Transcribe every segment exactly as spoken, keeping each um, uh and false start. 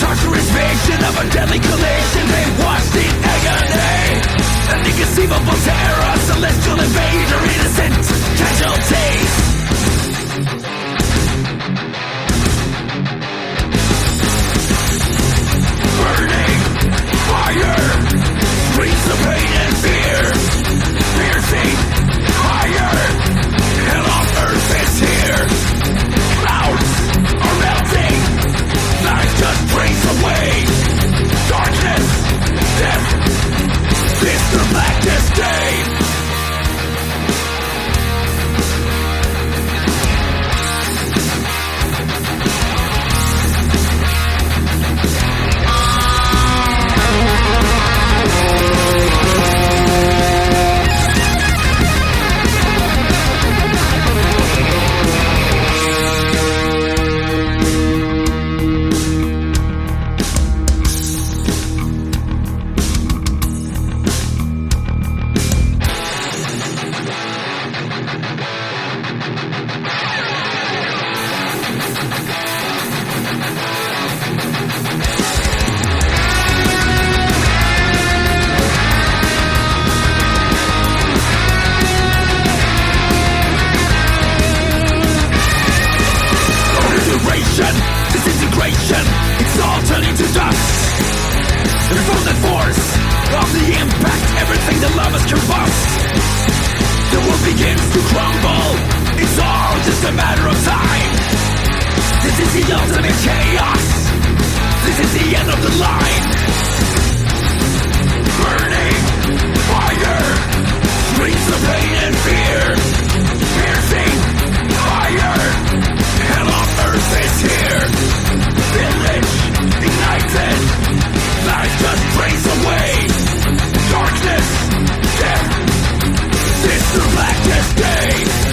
torturous vision of a deadly collision, they watched in agony. An inconceivable terror, celestial invader, innocent casualties. Burning fire, screams of pain and fear, piercing fire, hell on earth is here. Clouds are melting, light just drains away. Darkness, death, this the blackest day. Disintegration, it's all turning to dust. From the force of the impact, everything that love us combust. The world begins to crumble, it's all just a matter of time. This is the ultimate chaos, this is the end of the line. Burning fire, screams of pain and fear, piercing fire, hell on earth is here. Village ignited, life just drains away. Darkness, death, this the blackest day.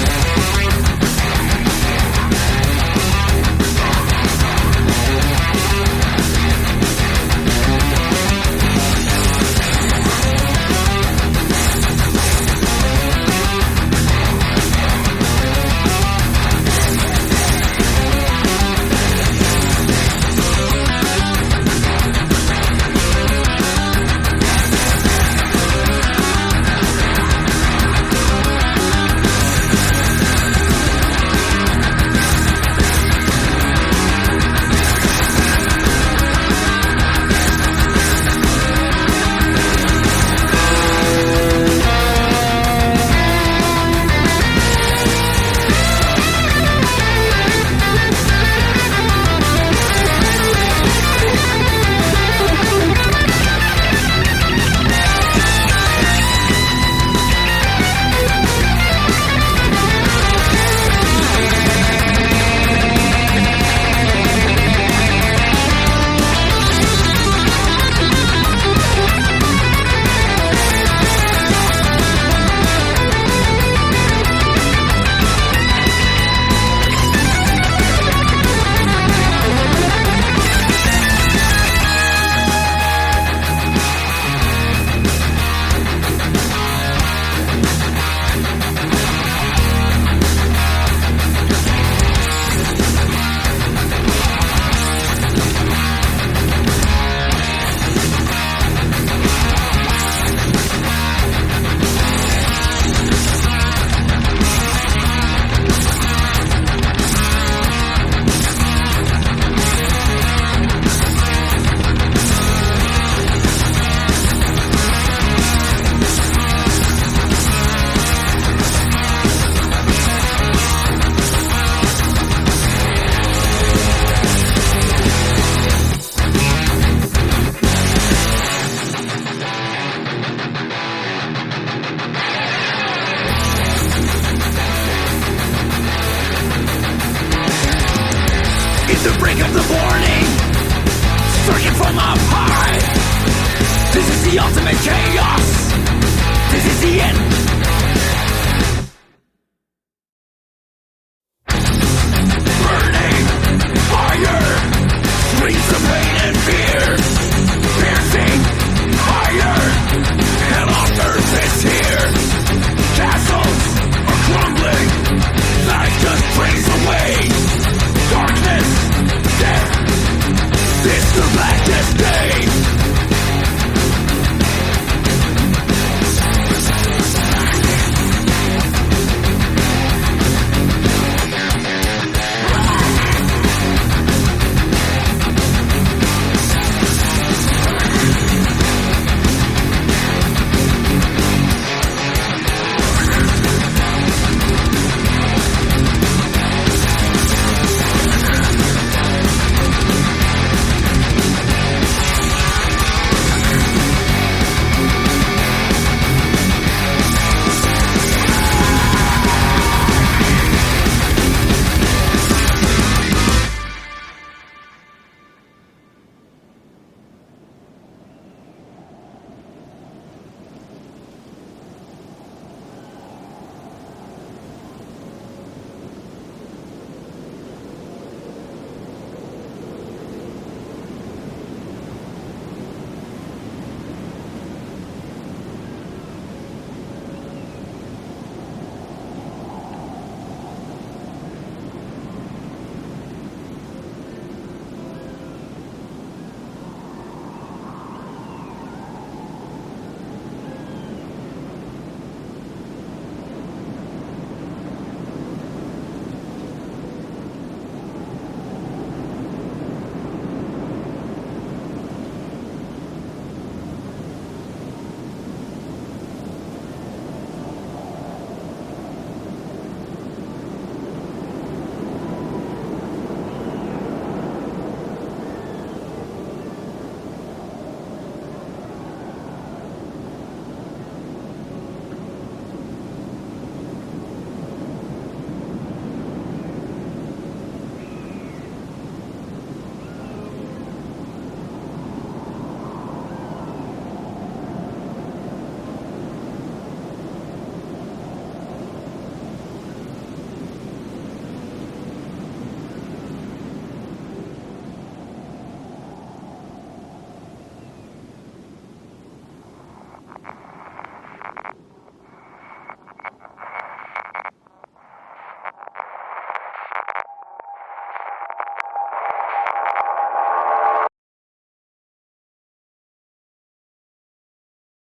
The break of the morning, striking from up high. This is the ultimate chaos, this is the end. Burning fire, screams of pain and fear, piercing fire, hell on earth is here. Castles are crumbling, life just drains away. Darkness, death, this the black.